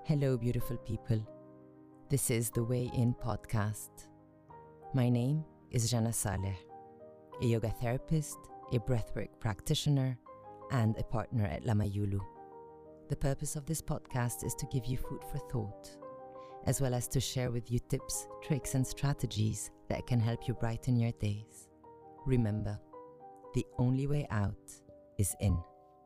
Hello, beautiful people. This is the Way In podcast. My name is Jana Saleh, a yoga therapist, a breathwork practitioner, and a partner at Lama Yulu. The purpose of this podcast is to give you food for thought, as well as to share with you tips, tricks, and strategies that can help you brighten your days. Remember, the only way out is in.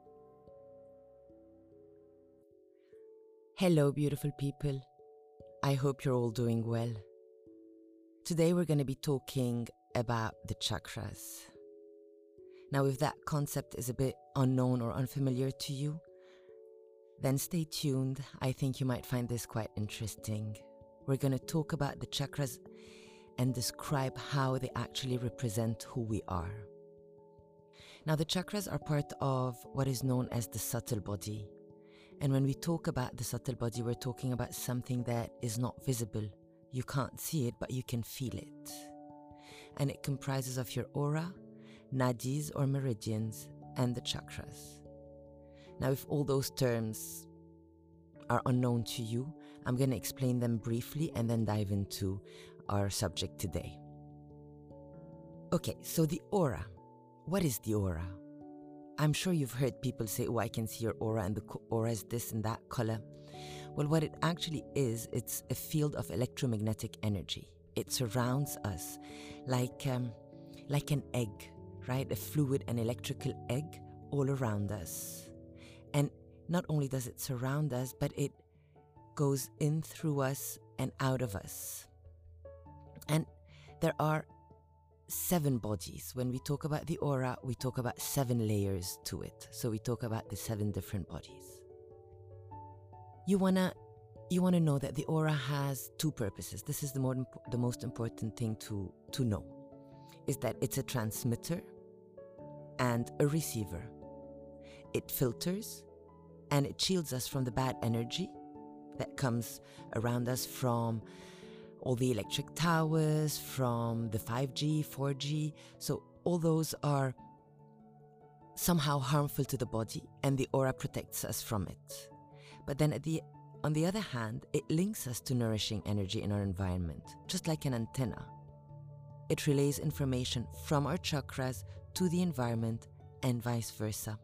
Hello, beautiful people. I hope you're all doing well. Today we're going to be talking about the chakras. Now, if that concept is a bit unknown or unfamiliar to you, then stay tuned. I think you might find this quite interesting. We're going to talk about the chakras and describe how they actually represent who we are. Now, the chakras are part of what is known as the subtle body. And when we talk about the subtle body, we're talking about something that is not visible. You can't see it, but you can feel it. And it comprises of your aura, nadis or meridians, and the chakras. Now, if all those terms are unknown to you, I'm going to explain them briefly and then dive into our subject today. Okay, so the aura. What is the aura? I'm sure you've heard people say, oh, I can see your aura and the aura is this and that color. Well, what it actually is, it's a field of electromagnetic energy. It surrounds us like an egg, right? A fluid and electrical egg all around us. And not only does it surround us, but it goes in through us and out of us. And there are 7 bodies. When we talk about the aura, we talk about 7 layers to it. So we talk about the 7 different bodies. You wanna know that the aura has 2 purposes. This is the most important thing to know, is that it's a transmitter and a receiver. It filters and it shields us from the bad energy that comes around us from all the electric towers, from the 5G, 4G. So all those are somehow harmful to the body, and the aura protects us from it. But then on the other hand, it links us to nourishing energy in our environment, just like an antenna. It relays information from our chakras to the environment and vice versa.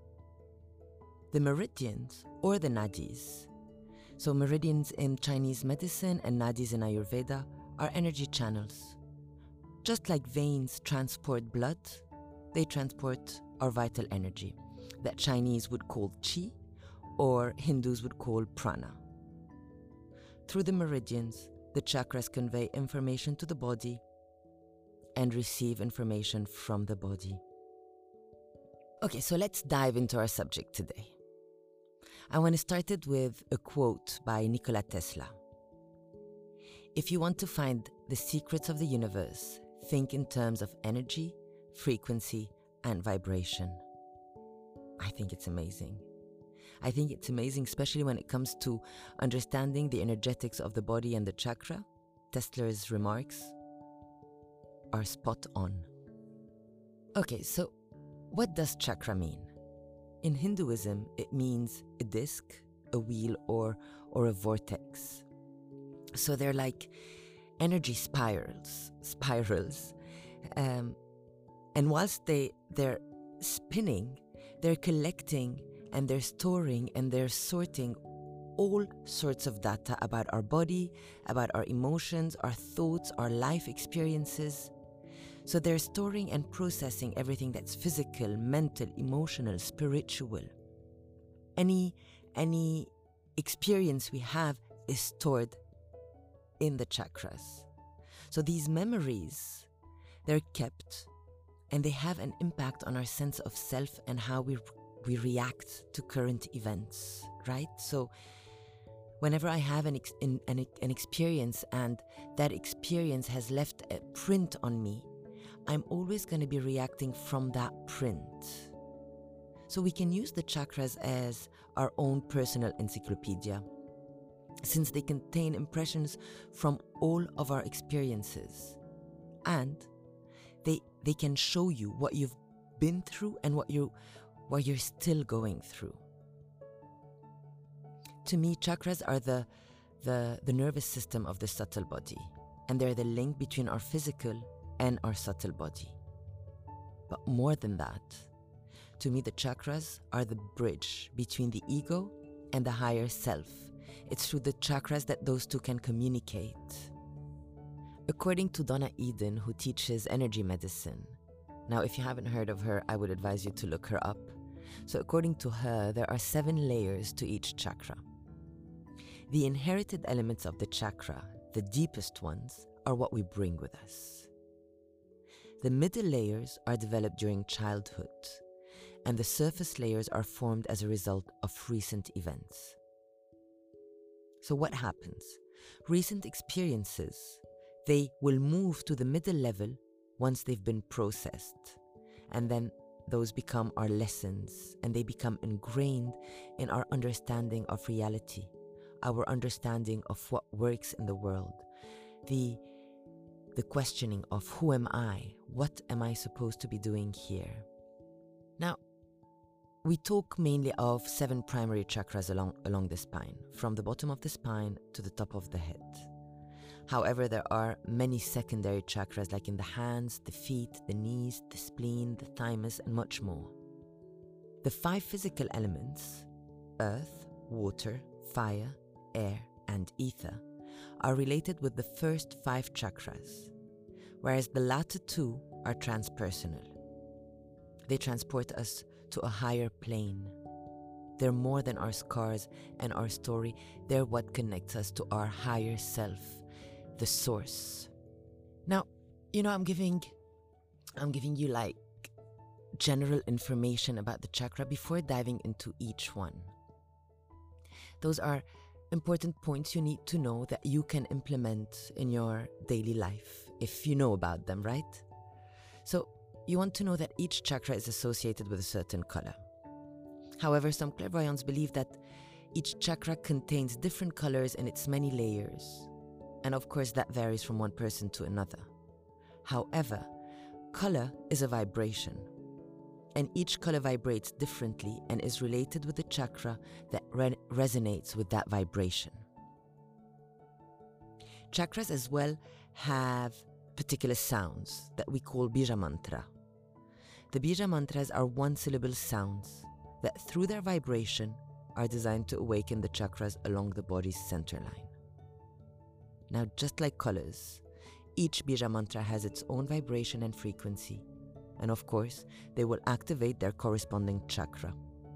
The meridians, or the nadis. So meridians in Chinese medicine and nadis in Ayurveda are energy channels. Just like veins transport blood, they transport our vital energy that Chinese would call qi or Hindus would call prana. Through the meridians, the chakras convey information to the body and receive information from the body. Okay, so let's dive into our subject today. I want to start it with a quote by Nikola Tesla. If you want to find the secrets of the universe, think in terms of energy, frequency, and vibration. I think it's amazing. I think it's amazing, especially when it comes to understanding the energetics of the body and the chakra. Tesla's remarks are spot on. Okay, so what does chakra mean? In Hinduism, it means a disc, a wheel, or a vortex. So they're like energy spirals. And whilst they're spinning, they're collecting and they're storing and they're sorting all sorts of data about our body, about our emotions, our thoughts, our life experiences. So they're storing and processing everything that's physical, mental, emotional, spiritual. Any experience we have is stored in the chakras. So these memories, they're kept and they have an impact on our sense of self and how we react to current events, right? So whenever I have an experience and that experience has left a print on me, I'm always going to be reacting from that print. So we can use the chakras as our own personal encyclopedia, since they contain impressions from all of our experiences. And they can show you what you've been through and what you're still going through. to me, chakras are the nervous system of the subtle body, and they're the link between our physical and our subtle body. But more than that, to me, the chakras are the bridge between the ego and the higher self. It's through the chakras that those two can communicate. According to Donna Eden, who teaches energy medicine, now if you haven't heard of her, I would advise you to look her up. So according to her, there are 7 layers to each chakra. The inherited elements of the chakra, the deepest ones, are what we bring with us. The middle layers are developed during childhood, and the surface layers are formed as a result of recent events. So what happens? Recent experiences, they will move to the middle level once they've been processed, and then those become our lessons, and they become ingrained in our understanding of reality, our understanding of what works in the world, the questioning of who am I, what am I supposed to be doing here. Now, we talk mainly of 7 primary chakras along the spine, from the bottom of the spine to the top of the head. However, there are many secondary chakras like in the hands, the feet, the knees, the spleen, the thymus, and much more. The 5 physical elements, earth, water, fire, air, and ether, are related with the first 5 chakras, whereas the latter 2 are transpersonal. They transport us to a higher plane. They're more than our scars and our story. They're what connects us to our higher self, the source. Now, I'm giving you like general information about the chakra before diving into each one. Those are important points you need to know that you can implement in your daily life if you know about them, right? So you want to know that each chakra is associated with a certain color. However, some clairvoyants believe that each chakra contains different colors in its many layers. And of course, that varies from one person to another. However, color is a vibration, and each color vibrates differently and is related with the chakra that resonates with that vibration. Chakras as well have particular sounds that we call bija mantra. The bija mantras are one-syllable sounds that through their vibration are designed to awaken the chakras along the body's center line. Now, just like colors, each bija mantra has its own vibration and frequency, and of course, they will activate their corresponding chakra.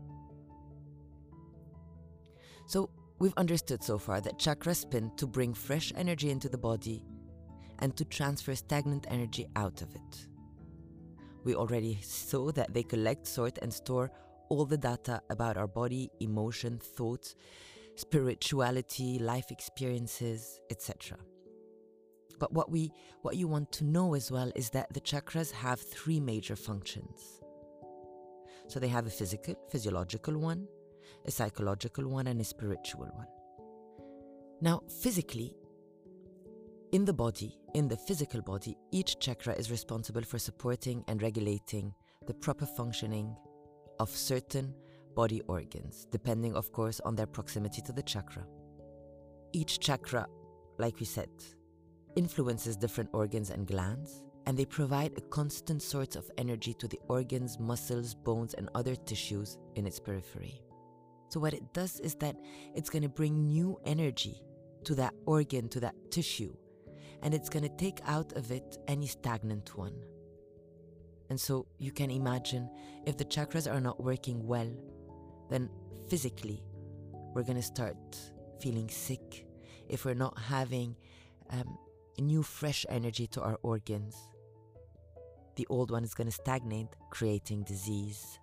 So, we've understood so far that chakras spin to bring fresh energy into the body and to transfer stagnant energy out of it. We already saw that they collect, sort, and store all the data about our body, emotion, thoughts, spirituality, life experiences, etc. But what you want to know as well is that the chakras have 3 major functions. So they have a physiological one, a psychological one, and a spiritual one. Now, physically, in the physical body, each chakra is responsible for supporting and regulating the proper functioning of certain body organs, depending, of course, on their proximity to the chakra. Each chakra, like we said, influences different organs and glands, and they provide a constant source of energy to the organs, muscles, bones, and other tissues in its periphery. So what it does is that it's going to bring new energy to that organ, to that tissue, and it's going to take out of it any stagnant one. And so you can imagine if the chakras are not working well, then physically we're going to start feeling sick. If we're not having new fresh energy to our organs, the old one is going to stagnate, creating disease.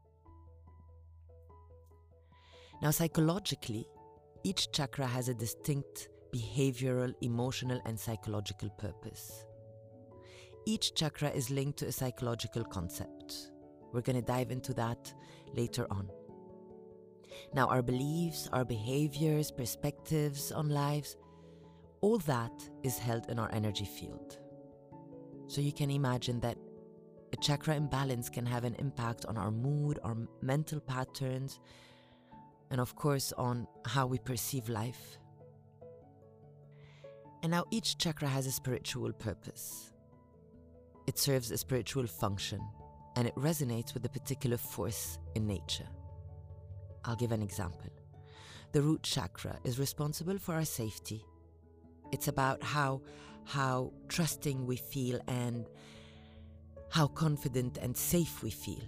Now, psychologically, each chakra has a distinct behavioral, emotional, and psychological purpose. Each chakra is linked to a psychological concept. We're going to dive into that later on. Now, our beliefs, our behaviors, perspectives on lives, all that is held in our energy field. So you can imagine that a chakra imbalance can have an impact on our mood, our mental patterns, and of course on how we perceive life. And now each chakra has a spiritual purpose. It serves a spiritual function, and it resonates with a particular force in nature. I'll give an example. The root chakra is responsible for our safety. It's about how trusting we feel and how confident and safe we feel.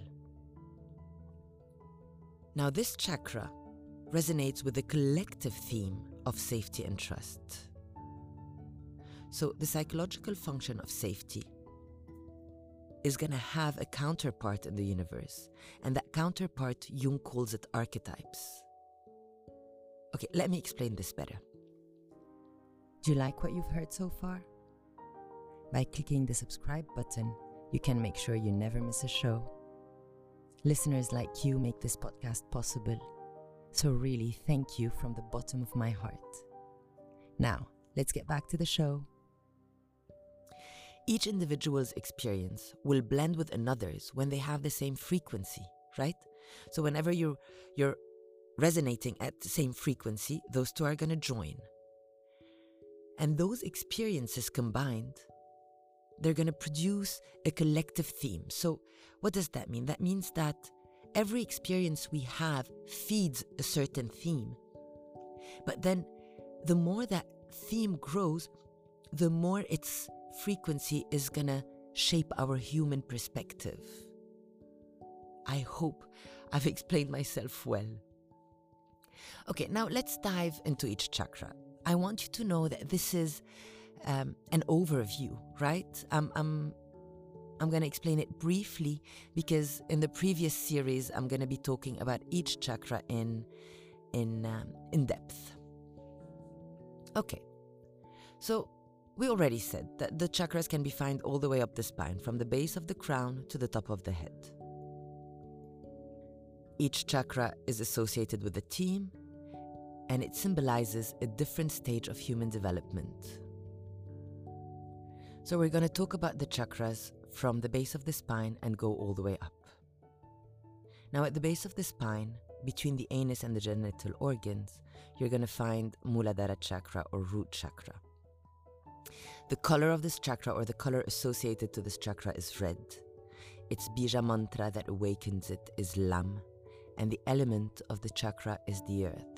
Now this chakra resonates with the collective theme of safety and trust. So the psychological function of safety is going to have a counterpart in the universe, and that counterpart, Jung calls it archetypes. Okay, let me explain this better. Do you like what you've heard so far? By clicking the subscribe button, you can make sure you never miss a show. Listeners like you make this podcast possible, so really thank you from the bottom of my heart. Now, let's get back to the show. Each individual's experience will blend with another's when they have the same frequency, right? So whenever you're resonating at the same frequency, those two are going to join. And those experiences combined, they're going to produce a collective theme. So what does that mean? That means that every experience we have feeds a certain theme. But then the more that theme grows, the more its frequency is going to shape our human perspective. I hope I've explained myself well. Okay, now let's dive into each chakra. I want you to know that this is an overview, right? I'm going to explain it briefly because in the previous series I'm going to be talking about each chakra in depth. Okay, so we already said that the chakras can be found all the way up the spine, from the base of the crown to the top of the head. Each chakra is associated with a theme, and it symbolizes a different stage of human development. So we're going to talk about the chakras from the base of the spine and go all the way up. Now at the base of the spine, between the anus and the genital organs, you're going to find Muladhara chakra or root chakra. The color of this chakra, or the color associated to this chakra, is red. Its bija mantra that awakens it is Lam, and the element of the chakra is the earth.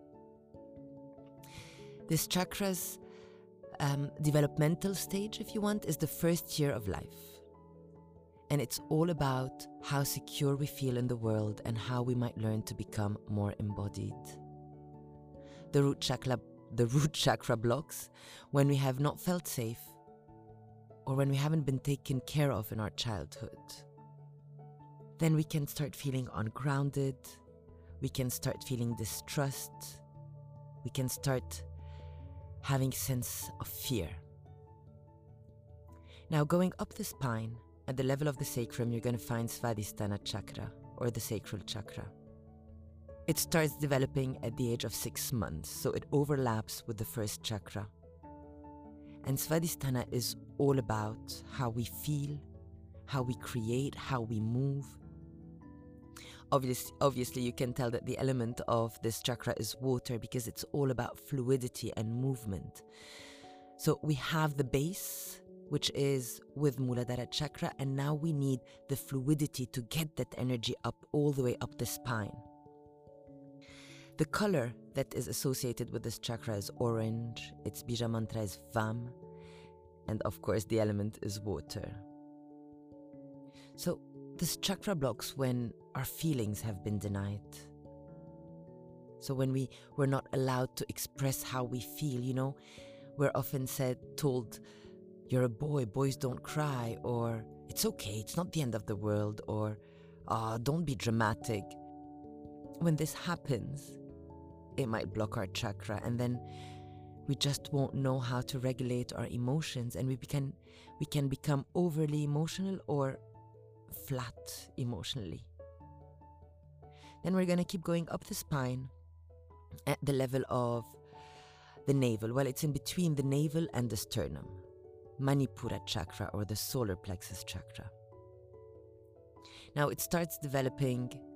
This chakra's developmental stage, if you want, is the first year of life. And it's all about how secure we feel in the world and how we might learn to become more embodied. The root chakra blocks when we have not felt safe or when we haven't been taken care of in our childhood. Then we can start feeling ungrounded, we can start feeling distrust, we can start having a sense of fear. Now going up the spine, at the level of the sacrum, you're going to find Svadhisthana chakra, or the sacral chakra. It starts developing at the age of 6 months, so it overlaps with the first chakra. And Svadhisthana is all about how we feel, how we create, how we move. Obviously, you can tell that the element of this chakra is water because it's all about fluidity and movement. So we have the base, which is with Muladhara chakra, and now we need the fluidity to get that energy up all the way up the spine. The color that is associated with this chakra is orange, its bija mantra is Vam, and of course the element is water. So this chakra blocks when our feelings have been denied. So when we're not allowed to express how we feel, we're often told, you're a boy, boys don't cry, or it's okay, it's not the end of the world, or don't be dramatic. When this happens, it might block our chakra, and then we just won't know how to regulate our emotions, and we can become overly emotional or flat emotionally. Then we're going to keep going up the spine at the level of the navel. Well, it's in between the navel and the sternum. Manipura chakra, or the solar plexus chakra. Now it starts developing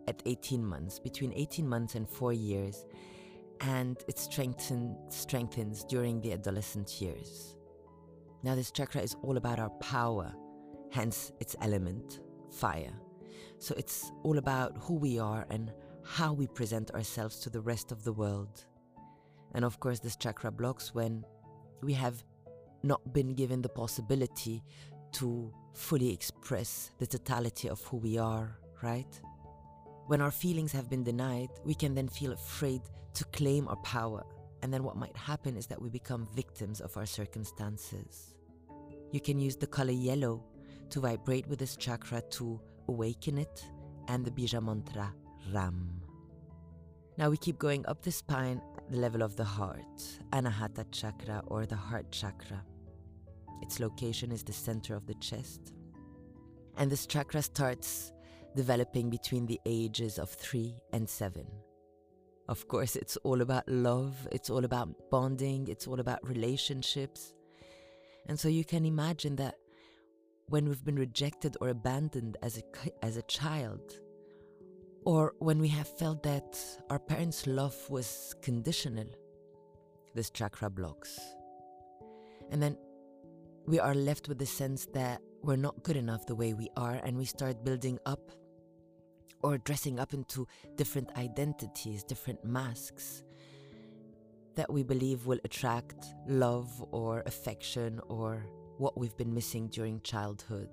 at 18 months, between 18 months and 4 years, and it strengthens during the adolescent years. Now, this chakra is all about our power, hence its element, fire. So it's all about who we are and how we present ourselves to the rest of the world. And of course, this chakra blocks when we have not been given the possibility to fully express the totality of who we are, right? When our feelings have been denied, we can then feel afraid to claim our power. And then what might happen is that we become victims of our circumstances. You can use the color yellow to vibrate with this chakra to awaken it, and the Bija mantra Ram. Now we keep going up the spine at the level of the heart, Anahata chakra or the heart chakra. Its location is the center of the chest. And this chakra starts developing between the ages of 3 and 7. Of course, it's all about love, it's all about bonding, it's all about relationships. And so you can imagine that when we've been rejected or abandoned as a child, or when we have felt that our parents' love was conditional, this chakra blocks. And then we are left with the sense that we're not good enough the way we are, and we start building up or dressing up into different identities, different masks that we believe will attract love or affection or what we've been missing during childhood.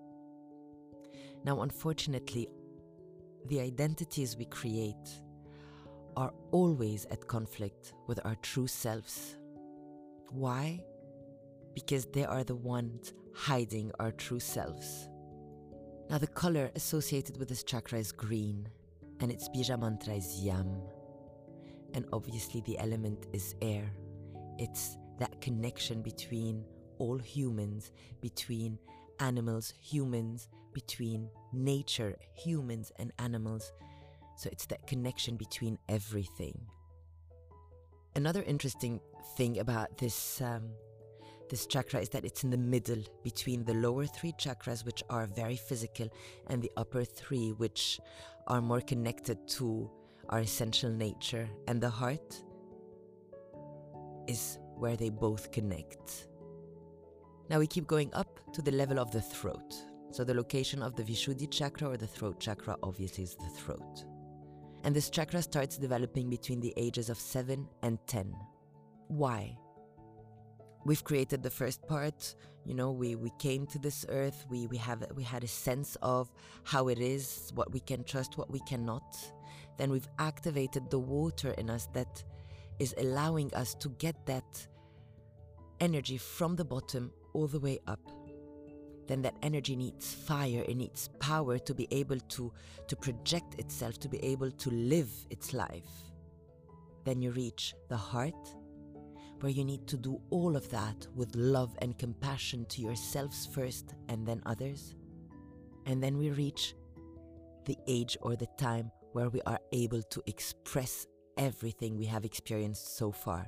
Now, unfortunately, the identities we create are always at conflict with our true selves. Why? Because they are the ones hiding our true selves. Now, the color associated with this chakra is green, and its Bija mantra is Yam. And obviously the element is air. It's that connection between all humans, between animals, humans, between nature, humans and animals. So it's that connection between everything. Another interesting thing about this chakra is that it's in the middle between the lower 3 chakras, which are very physical, and the upper 3, which are more connected to our essential nature. And the heart is where they both connect. Now we keep going up to the level of the throat. So the location of the Vishuddhi chakra or the throat chakra obviously is the throat. And this chakra starts developing between the ages of 7 and 10. Why? We've created the first part, we came to this earth, we had a sense of how it is, what we can trust, what we cannot. Then we've activated the water in us that is allowing us to get that energy from the bottom all the way up. Then that energy needs fire, it needs power to be able to project itself, to be able to live its life. Then you reach the heart, where you need to do all of that with love and compassion to yourselves first and then others. And then we reach the age or the time where we are able to express everything we have experienced so far.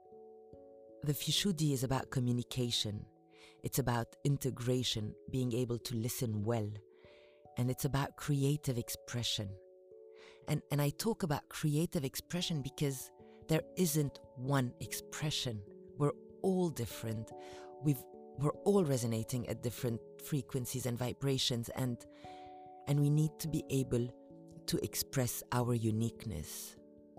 The Vishuddhi is about communication. It's about integration, being able to listen well. And it's about creative expression. And I talk about creative expression because there isn't one expression. We're all different. We're all resonating at different frequencies and vibrations, and we need to be able to express our uniqueness.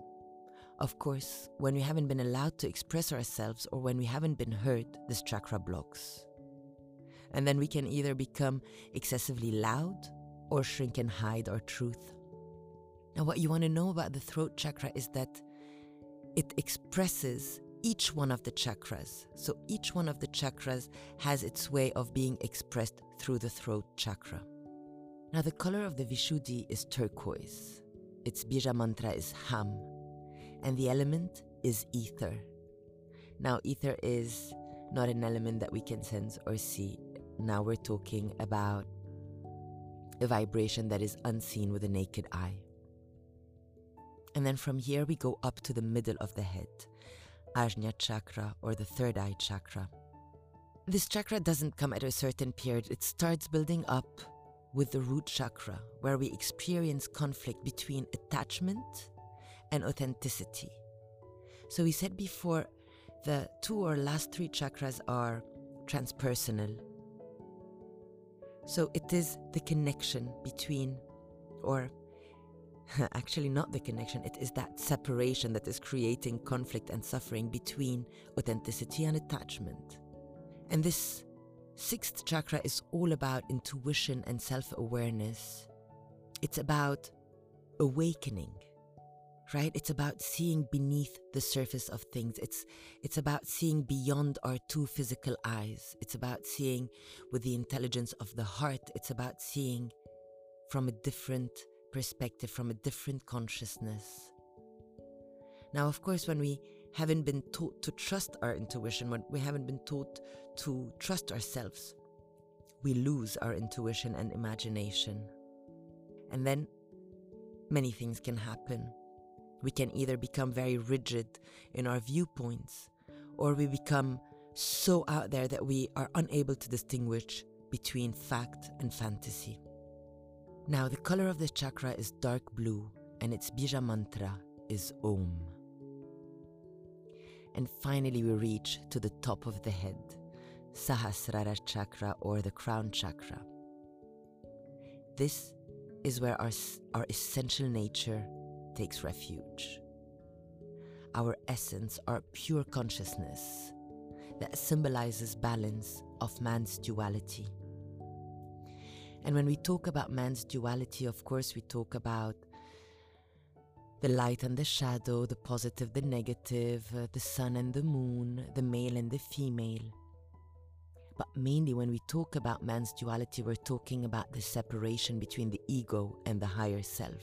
Of course, when we haven't been allowed to express ourselves or when we haven't been heard, this chakra blocks. And then we can either become excessively loud or shrink and hide our truth. Now, what you want to know about the throat chakra is that it expresses each one of the chakras. So each one of the chakras has its way of being expressed through the throat chakra. Now, the color of the Vishuddhi is turquoise. Its Bija mantra is Ham. And the element is ether. Now, ether is not an element that we can sense or see. Now we're talking about a vibration that is unseen with the naked eye. And then from here we go up to the middle of the head, Ajna chakra or the third eye chakra. This chakra doesn't come at a certain period. It starts building up with the root chakra, where we experience conflict between attachment and authenticity. So we said before, the 2 or last 3 chakras are transpersonal. So it is the connection between, or actually not the connection, it is that separation that is creating conflict and suffering between authenticity and attachment. And this 6th chakra is all about intuition and self-awareness. It's about awakening, right? It's about seeing beneath the surface of things. It's about seeing beyond our 2 physical eyes. It's about seeing with the intelligence of the heart. It's about seeing from a different perspective, from a different consciousness. Now, of course, when we haven't been taught to trust our intuition, when we haven't been taught to trust ourselves, we lose our intuition and imagination. And then many things can happen. We can either become very rigid in our viewpoints, or we become so out there that we are unable to distinguish between fact and fantasy. Now, the color of this chakra is dark blue, and its bija mantra is Om. And finally, we reach to the top of the head, Sahasrara chakra, or the crown chakra. This is where our essential nature takes refuge. Our essence, our pure consciousness that symbolizes balance of man's duality. And when we talk about man's duality, of course, we talk about the light and the shadow, the positive, the negative, the sun and the moon, the male and the female. But mainly when we talk about man's duality, we're talking about the separation between the ego and the higher self.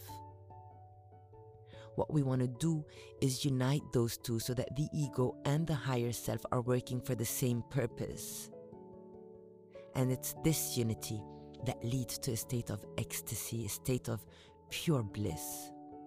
What we want to do is unite those two so that the ego and the higher self are working for the same purpose. And it's this unity that leads to a state of ecstasy, a state of pure bliss.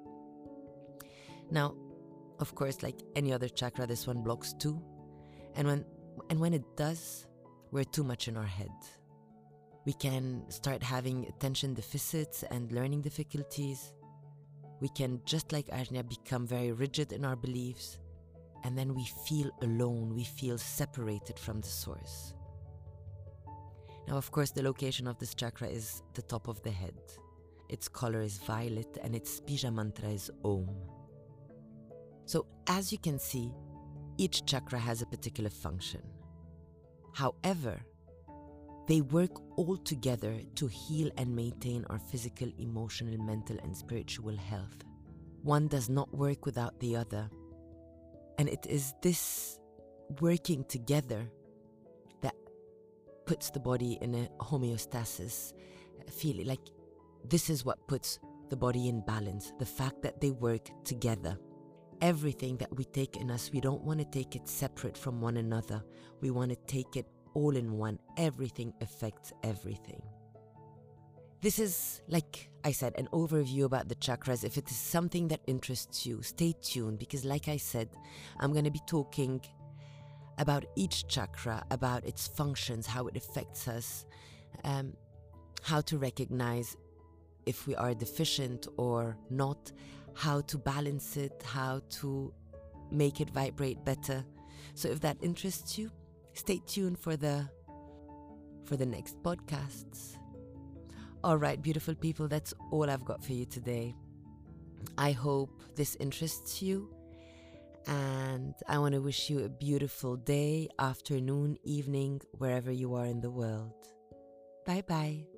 Now, of course, like any other chakra, this one blocks too. And when it does, we're too much in our head. We can start having attention deficits and learning difficulties. We can, just like Ajna, become very rigid in our beliefs. And then we feel alone, we feel separated from the source. Now, of course, the location of this chakra is the top of the head. Its color is violet and its bija mantra is Om. So, as you can see, each chakra has a particular function. However, they work all together to heal and maintain our physical, emotional, mental, and spiritual health. One does not work without the other. And it is this working together that puts the body in a homeostasis. Feel like this is what puts the body in balance, the fact that they work together. Everything that we take in us, we don't want to take it separate from one another. We want to take it all in one. Everything affects everything. This is, like I said, an overview about the chakras. If it is something that interests you, stay tuned, because like I said, I'm going to be talking about each chakra, about its functions, how it affects us, how to recognize if we are deficient or not, how to balance it, how to make it vibrate better. So if that interests you, stay tuned for the next podcasts. All right, beautiful people, that's all I've got for you today. I hope this interests you, and I want to wish you a beautiful day, afternoon, evening, wherever you are in the world. Bye-bye.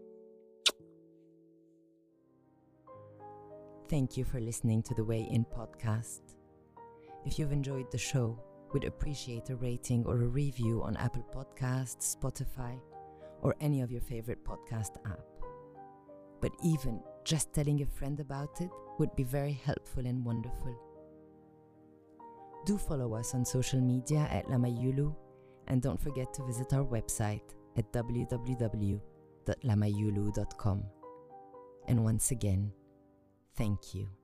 Thank you for listening to the Way In podcast. If you've enjoyed the show, we'd appreciate a rating or a review on Apple Podcasts, Spotify, or any of your favorite podcast app. But even just telling a friend about it would be very helpful and wonderful. Do follow us on social media at Lamayulu, and don't forget to visit our website at www.lamayulu.com. And once again, thank you.